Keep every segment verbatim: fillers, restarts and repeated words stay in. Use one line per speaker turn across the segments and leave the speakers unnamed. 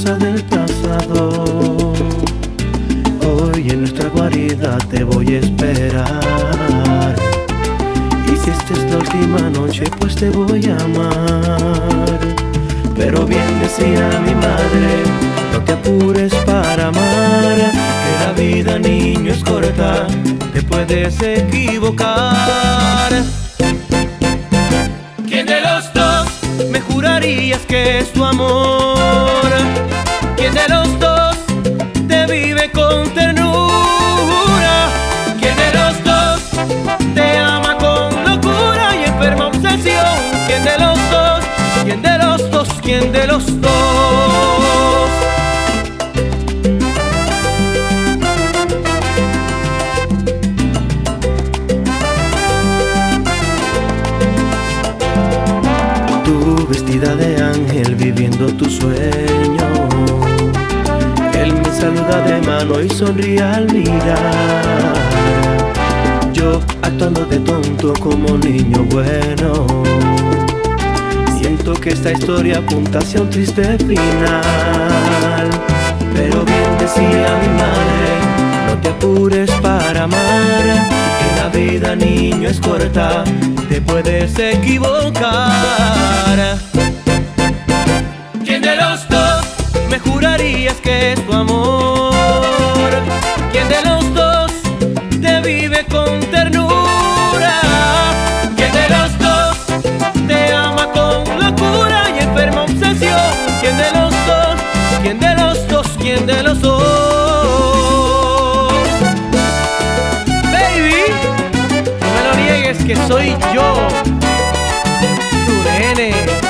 cosa del pasado. Hoy en nuestra guarida te voy a esperar, y si esta es la última noche pues te voy a amar. Pero bien decía mi madre, no te apures para amar, que la vida, niño, es corta, te puedes equivocar. ¿Quién de los dos me jurarías que es tu amor? ¿Quién de los dos te vive con ternura? ¿Quién de los dos te ama con locura y enferma obsesión? ¿Quién de los dos? ¿Quién de los dos? ¿Quién de los dos? Tú vestida de ángel viviendo tu sueño, él me saluda de mano y sonríe al mirar, yo actuando de tonto como niño bueno. Siento que esta historia apunta hacia un triste final. Pero bien decía mi madre, no te apures para amar, que la vida, niño, es corta, te puedes equivocar. ¿Quién de los dos me jurarías que es tu amor? ¿Quién de los dos te vive con ternura? ¿Quién de los dos te ama con locura y enferma obsesión? ¿Quién de los dos? ¿Quién de los dos? ¿Quién de los dos? Baby, no me lo niegues que soy yo, tu nene.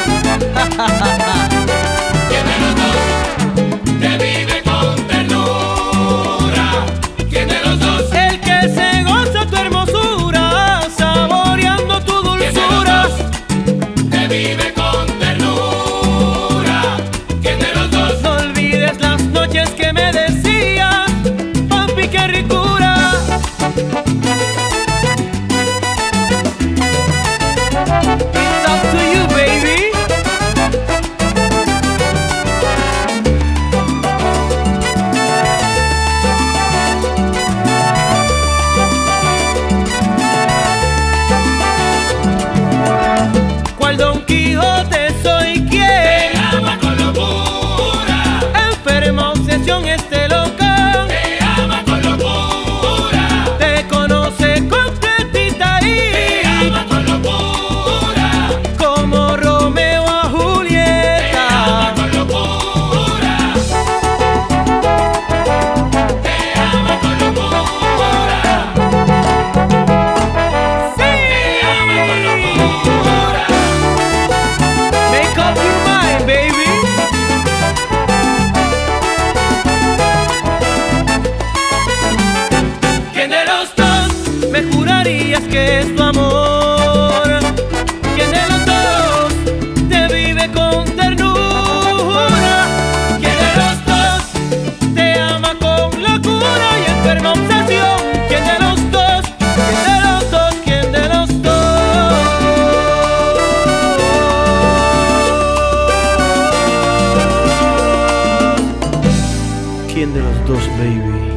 ¿Quién de los dos te vive con ternura? ¿Quién de los dos?
El que se goza tu hermosura, saboreando tu
¿Quién de los
dulzura.
dos te vive con ternura? ¿Quién de los dos?
No olvides las noches que me decías, papi, qué ricura. It's up to you, baby. ¿Cuál Don Quijote soy quien?
Te ama con locura,
Enferma obsesión este local,
te ama con locura,
te conoce completita
te
y
ama con locura,
como Romeo a
te ama
Julieta.
con locura, te ama con locura,
Sí.
te ama con locura.
Make up your mind, baby. ¿Quién de los dos me jurarías que es tu amor? ¿Quién de los dos te vive con ternura? ¿Quién de los dos te ama con locura y enferma obsesión? ¿Quién de los dos? ¿Quién de los dos? ¿Quién de los dos? ¿Quién de los dos, baby?